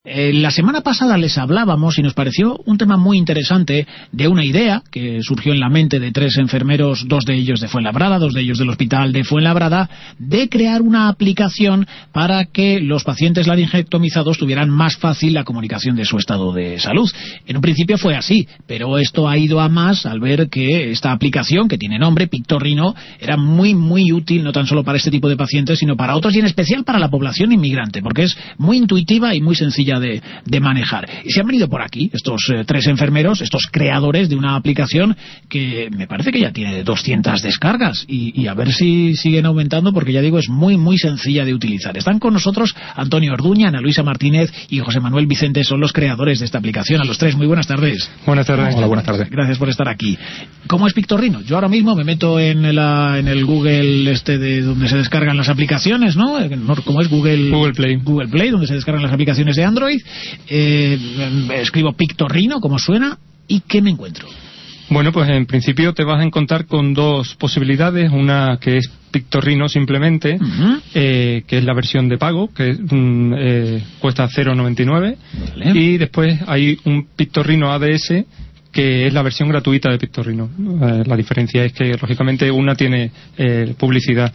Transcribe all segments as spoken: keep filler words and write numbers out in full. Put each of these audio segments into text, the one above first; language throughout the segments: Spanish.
Eh, la semana pasada les hablábamos y nos pareció un tema muy interesante de una idea que surgió en la mente de tres enfermeros, dos de ellos de Fuenlabrada, dos de ellos del hospital de Fuenlabrada, de crear una aplicación para que los pacientes laringectomizados tuvieran más fácil la comunicación de su estado de salud. En un principio fue así, pero esto ha ido a más al ver que esta aplicación, que tiene nombre, Pictorrino, era muy muy útil no tan solo para este tipo de pacientes, sino para otros y en especial para la población inmigrante, porque es muy intuitiva y muy sencilla De, de manejar. Y se han venido por aquí estos eh, tres enfermeros, estos creadores de una aplicación que me parece que ya tiene doscientas descargas y, y a ver si siguen aumentando, porque ya digo, es muy muy sencilla de utilizar. Están con nosotros Antonio Orduña, Ana Luisa Martínez y José Manuel Vicente, son los creadores de esta aplicación. A los tres, muy buenas tardes. Buenas tardes. Hola, buenas tardes. Gracias por estar aquí. ¿Cómo es Pictorrino? Yo ahora mismo me meto en, la, en el Google este de donde se descargan las aplicaciones, ¿no? ¿Cómo es? Google, Google Play. Google Play, donde se descargan las aplicaciones de Android. Eh, escribo Pictorrino, como suena, ¿y qué me encuentro? Bueno, pues en principio te vas a encontrar con dos posibilidades. Una que es Pictorrino simplemente, uh-huh. eh, que es la versión de pago, que mm, eh, cuesta cero coma noventa y nueve. Vale. Y después hay un Pictorrino A D S, que es la versión gratuita de Pictorrino. Eh, la diferencia es que, lógicamente, una tiene eh, publicidad.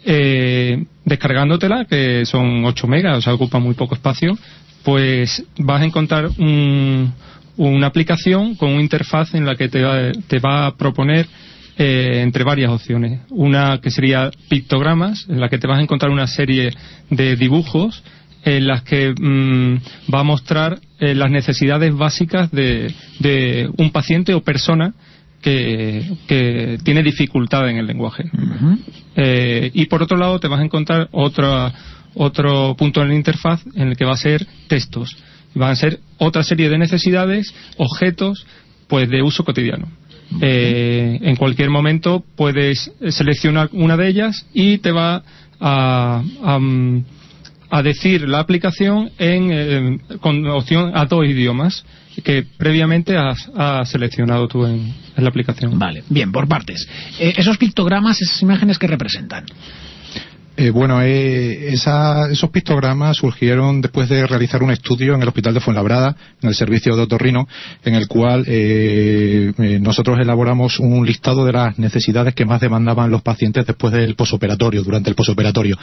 Eh, descargándotela, que son ocho megas, o sea, ocupa muy poco espacio, pues vas a encontrar un, una aplicación con una interfaz en la que te va, te va a proponer eh, entre varias opciones. Una que sería pictogramas, en la que te vas a encontrar una serie de dibujos en las que mmm, va a mostrar eh, las necesidades básicas de, de un paciente o persona que, que tiene dificultad en el lenguaje. Uh-huh. Eh, y por otro lado te vas a encontrar otra otro punto en la interfaz en el que va a ser textos. Van a ser otra serie de necesidades, objetos, pues de uso cotidiano. Eh, en cualquier momento puedes seleccionar una de ellas y te va a, a, a decir la aplicación en, eh, con opción a dos idiomas que previamente has, has seleccionado tú en, en la aplicación. Vale, bien, por partes. Eh, esos pictogramas, esas imágenes, ¿qué representan? Eh, bueno, eh, esa, esos pictogramas surgieron después de realizar un estudio en el Hospital de Fuenlabrada, en el servicio de otorrino, en el cual eh, eh, nosotros elaboramos un listado de las necesidades que más demandaban los pacientes después del posoperatorio, durante el posoperatorio.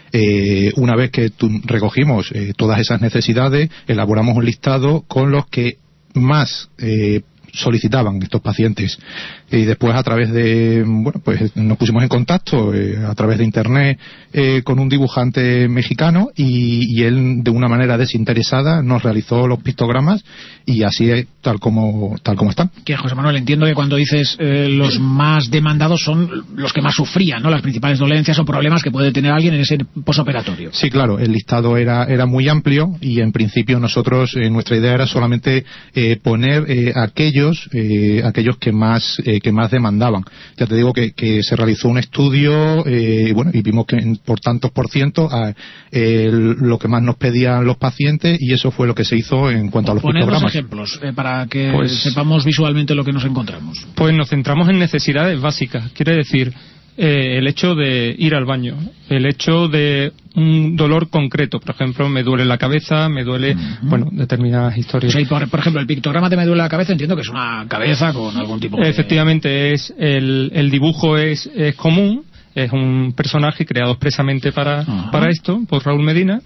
Eh, una vez que tu, recogimos eh, todas esas necesidades, elaboramos un listado con los que más eh, solicitaban estos pacientes, y después a través de, bueno, pues nos pusimos en contacto eh, a través de internet eh, con un dibujante mexicano y, y él de una manera desinteresada nos realizó los pictogramas y así es tal como tal como están. Que José Manuel, entiendo que cuando dices eh, los más demandados son los que más sufrían, ¿no? Las principales dolencias o problemas que puede tener alguien en ese posoperatorio. Sí, claro, el listado era era muy amplio y en principio nosotros, eh, nuestra idea era solamente eh, poner eh, aquellos eh, aquellos que más eh, que más demandaban. Ya te digo que, que se realizó un estudio eh, bueno, y vimos que por tantos por ciento a, eh, lo que más nos pedían los pacientes, y eso fue lo que se hizo en cuanto a los Poner pictogramas. dos ejemplos eh, para que pues, sepamos visualmente lo que nos encontramos. Pues nos centramos en necesidades básicas, quiere decir eh, el hecho de ir al baño, el hecho de un dolor concreto, por ejemplo, me duele la cabeza, me duele, uh-huh. bueno, determinadas historias. O sea, por, por ejemplo, el pictograma de me duele la cabeza, entiendo que es una cabeza con algún tipo de... Efectivamente, es el, el dibujo es, es común, es un personaje creado expresamente para, uh-huh. para esto, por Raúl Medina,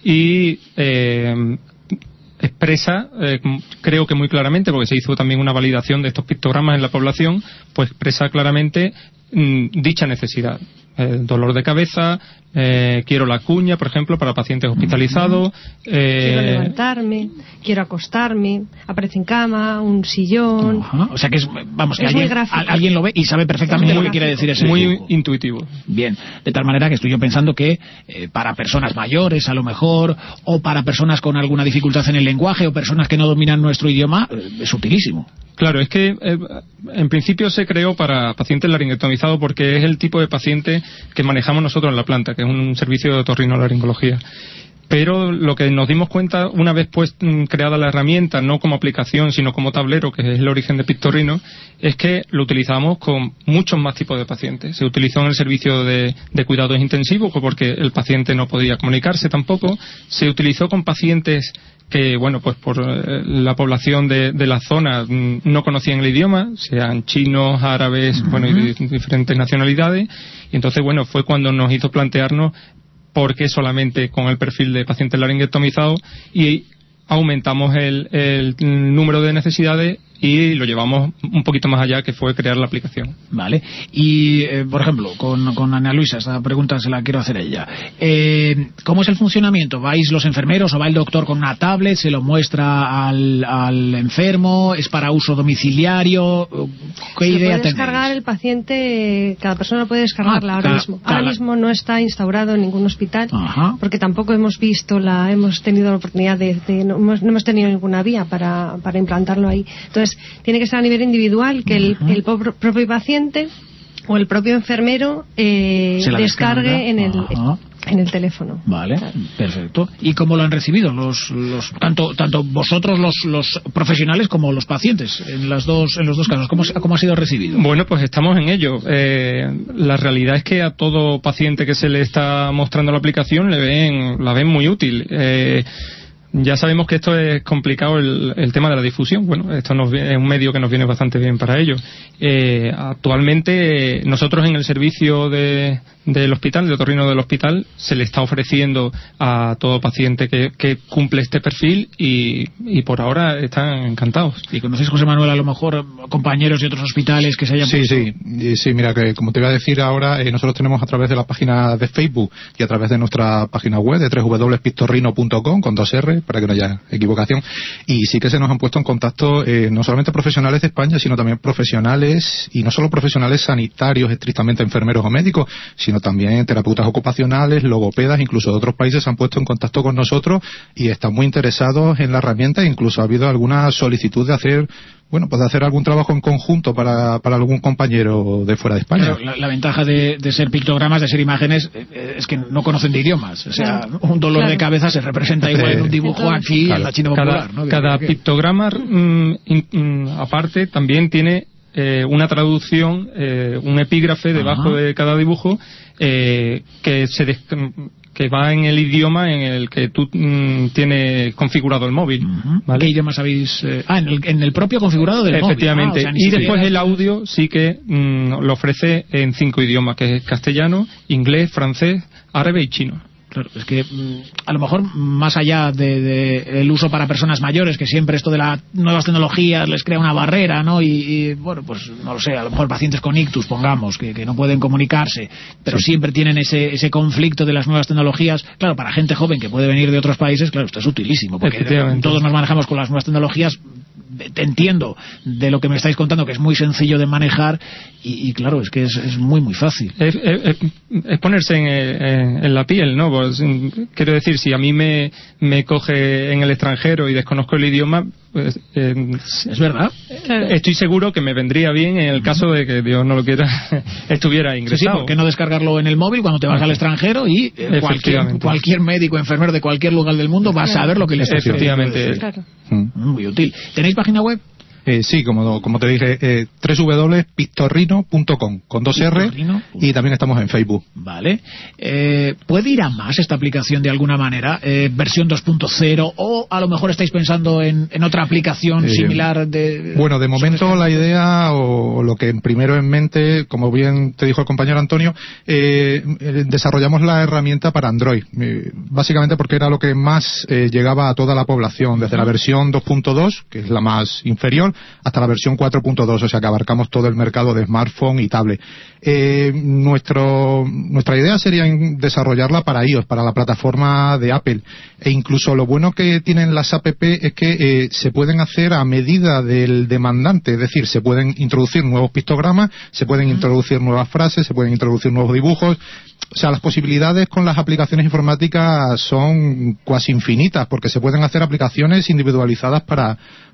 y eh, expresa, eh, creo que muy claramente, porque se hizo también una validación de estos pictogramas en la población, pues expresa claramente mmm, dicha necesidad. El dolor de cabeza, eh, quiero la cuña, por ejemplo, para pacientes hospitalizados. Eh, quiero levantarme, quiero acostarme, aparece en cama, un sillón. Uh-huh. O sea que es, vamos, que es alguien, a, alguien lo ve y sabe perfectamente lo que quiere decir ese muy dibujo. Intuitivo. Bien, de tal manera que estoy yo pensando que eh, para personas mayores, a lo mejor, o para personas con alguna dificultad en el lenguaje, o personas que no dominan nuestro idioma, eh, es utilísimo. Claro, es que eh, en principio se creó para pacientes laringectomizados porque es el tipo de paciente que manejamos nosotros en la planta, que es un servicio de otorrinolaringología. Pero lo que nos dimos cuenta una vez pues creada la herramienta, no como aplicación sino como tablero, que es el origen de Pictorrino, es que lo utilizamos con muchos más tipos de pacientes. Se utilizó en el servicio de, de cuidados intensivos porque el paciente no podía comunicarse tampoco. Se utilizó con pacientes que, bueno, pues por eh, la población de, de la zona mm, no conocían el idioma, sean chinos, árabes, uh-huh. bueno, y de diferentes nacionalidades, y entonces, bueno, fue cuando nos hizo plantearnos por qué solamente con el perfil de pacientes laringotomizados, y aumentamos el, el número de necesidades y lo llevamos un poquito más allá, que fue crear la aplicación. Vale. Y, eh, por ejemplo, con, con Ana Luisa, esta pregunta se la quiero hacer a ella. Eh, ¿Cómo es el funcionamiento? ¿Vais los enfermeros o va el doctor con una tablet, se lo muestra al, al enfermo? ¿Es para uso domiciliario? ¿Qué se idea puede tenéis? Descargar el paciente, cada persona puede descargarla ah, ahora cada, mismo. Cada... Ahora mismo no está instaurado en ningún hospital, Ajá. porque tampoco hemos visto la, hemos tenido la oportunidad de, de no, hemos, no hemos tenido ninguna vía para, para implantarlo ahí. Entonces, tiene que ser a nivel individual, que el, el propio paciente o el propio enfermero eh, descargue en el, en el teléfono. Vale, claro. Perfecto. ¿Y cómo lo han recibido los, los tanto tanto vosotros los, los profesionales como los pacientes en las dos en los dos casos? ¿Cómo, cómo ha sido recibido? Bueno, pues estamos en ello. Eh, la realidad es que a todo paciente que se le está mostrando la aplicación le ven la ven muy útil. Eh, Ya sabemos que esto es complicado, el, el tema de la difusión. Bueno, esto nos, es un medio que nos viene bastante bien para ello. Eh, actualmente, nosotros en el servicio de, del hospital, de otorrino del hospital, se le está ofreciendo a todo paciente que, que cumple este perfil y, y por ahora están encantados. ¿Y conocéis, José Manuel, a lo mejor compañeros de otros hospitales que se hayan sí, puesto? Sí, sí, mira, que como te iba a decir ahora, eh, nosotros tenemos a través de la página de Facebook y a través de nuestra página web de doble u doble u doble u punto pistorrino punto com con dos R, para que no haya equivocación, y sí que se nos han puesto en contacto eh, no solamente profesionales de España, sino también profesionales, y no solo profesionales sanitarios estrictamente enfermeros o médicos, sino también terapeutas ocupacionales, logopedas, incluso de otros países se han puesto en contacto con nosotros y están muy interesados en la herramienta. Incluso ha habido alguna solicitud de hacer bueno, pues de hacer algún trabajo en conjunto para, para algún compañero de fuera de España. Claro, la, la ventaja de, de ser pictogramas, de ser imágenes, eh, es que no conocen de idiomas. O sea, claro, un dolor claro. de cabeza se representa igual en un dibujo Entonces, aquí claro, en la China popular. Cada, ¿no? cada que, pictograma, mm, in, mm, aparte, también tiene eh, una traducción, eh, un epígrafe debajo Ajá. de cada dibujo eh, que se des, que va en el idioma en el que tú mmm, tienes configurado el móvil. Uh-huh. ¿Vale? ¿Qué idiomas habéis...? Eh... Ah, en el, en el propio configurado del Efectivamente. móvil. Ah, o sea, y siquiera... después el audio sí que mmm, lo ofrece en cinco idiomas, que es castellano, inglés, francés, árabe y chino. Claro, es que a lo mejor más allá de, de el uso para personas mayores, que siempre esto de las nuevas tecnologías les crea una barrera, ¿no? Y, y bueno, pues no lo sé, a lo mejor pacientes con ictus, pongamos, que, que no pueden comunicarse, pero sí. siempre tienen ese, ese conflicto de las nuevas tecnologías. Claro, para gente joven que puede venir de otros países, claro, esto es utilísimo, porque todos nos manejamos con las nuevas tecnologías. Te entiendo de lo que me estáis contando, que es muy sencillo de manejar y, y claro, es que es, es muy muy fácil. Es, es, es ponerse en, en, en la piel, ¿no? Pues, quiero decir, si a mí me, me coge en el extranjero y desconozco el idioma, pues, eh, es verdad. Estoy seguro que me vendría bien en el caso de que Dios no lo quiera estuviera ingresado. Sí, sí, ¿por qué no descargarlo en el móvil cuando te vas al extranjero y eh, cualquier, cualquier médico, enfermero de cualquier lugar del mundo va a saber lo que le está haciendo? Efectivamente. Claro. Muy útil. ¿Tenéis página web? Eh, sí, como, como te dije, eh, doble u doble u doble u punto pistorrino punto com con dos R y también estamos en Facebook. Vale. Eh, ¿Puede ir a más esta aplicación de alguna manera? Eh, ¿Versión dos punto cero? ¿O a lo mejor estáis pensando en, en otra aplicación eh, similar? de Bueno, de momento la idea o lo que primero en mente, como bien te dijo el compañero Antonio, eh, desarrollamos la herramienta para Android. Eh, básicamente porque era lo que más eh, llegaba a toda la población, desde la versión dos punto dos, que es la más inferior, hasta la versión cuatro punto dos, o sea que abarcamos todo el mercado de smartphone y tablet. Eh, nuestro, nuestra idea sería desarrollarla para iOS, para la plataforma de Apple, e incluso lo bueno que tienen las app es que eh, se pueden hacer a medida del demandante, es decir, se pueden introducir nuevos pictogramas, se pueden introducir nuevas frases, se pueden introducir nuevos dibujos. O sea, las posibilidades con las aplicaciones informáticas son casi infinitas, porque se pueden hacer aplicaciones individualizadas para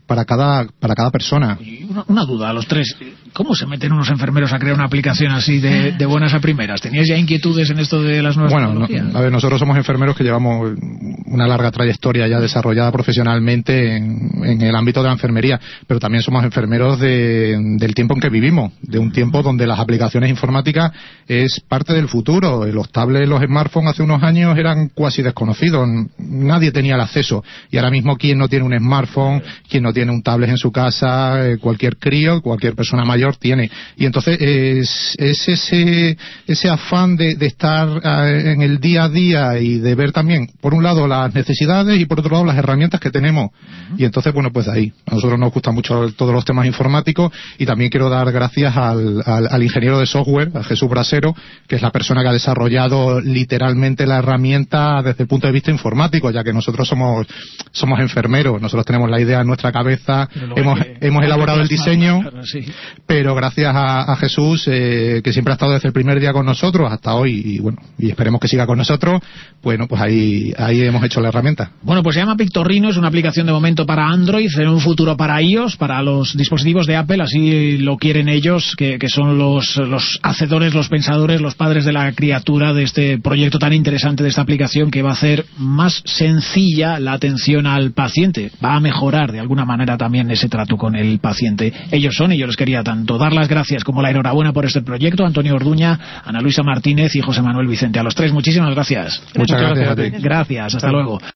para cada, para cada persona. Una, una duda a los tres. ¿Cómo se meten unos enfermeros a crear una aplicación así de, de buenas a primeras? ¿Teníais ya inquietudes en esto de las nuevas bueno, tecnologías? No, a ver, nosotros somos enfermeros que llevamos una larga trayectoria ya desarrollada profesionalmente en, en el ámbito de la enfermería, pero también somos enfermeros de, del tiempo en que vivimos, de un tiempo donde las aplicaciones informáticas es parte del futuro. Los tablets, los smartphones hace unos años eran casi desconocidos, nadie tenía el acceso, y ahora mismo quien no tiene un smartphone, quien no tiene un tablet en su casa, cualquier crío, cualquier persona mayor tiene, y entonces es, es ese, ese afán de, de estar en el día a día y de ver también, por un lado, las necesidades y por otro lado las herramientas que tenemos, y entonces, bueno, pues ahí, a nosotros nos gustan mucho todos los temas informáticos, y también quiero dar gracias al, al, al ingeniero de software, a Jesús Brasero, que es la persona que ha desarrollado literalmente la herramienta desde el punto de vista informático, ya que nosotros somos somos enfermeros, nosotros tenemos la idea en nuestra cabeza, hemos, que, hemos elaborado el diseño, claro, sí. Pero gracias a, a Jesús, eh, que siempre ha estado desde el primer día con nosotros hasta hoy, y bueno, y esperemos que siga con nosotros, bueno, pues ahí, ahí hemos hecho la herramienta. Bueno, pues se llama Pictorrino, es una aplicación de momento para Android, en un futuro para iOS, para los dispositivos de Apple, así lo quieren ellos, que, que son los, los hacedores, los pensadores, los padres de la criatura de este proyecto tan interesante, de esta aplicación que va a hacer más sencilla la atención al paciente, va a mejorar de alguna manera también ese trato con el paciente. Ellos son, y yo les quería tanto dar las gracias como la enhorabuena por este proyecto, Antonio Orduña, Ana Luisa Martínez y José Manuel Vicente. A los tres, muchísimas gracias. Muchas gracias, gracias a ti. Gracias, hasta luego.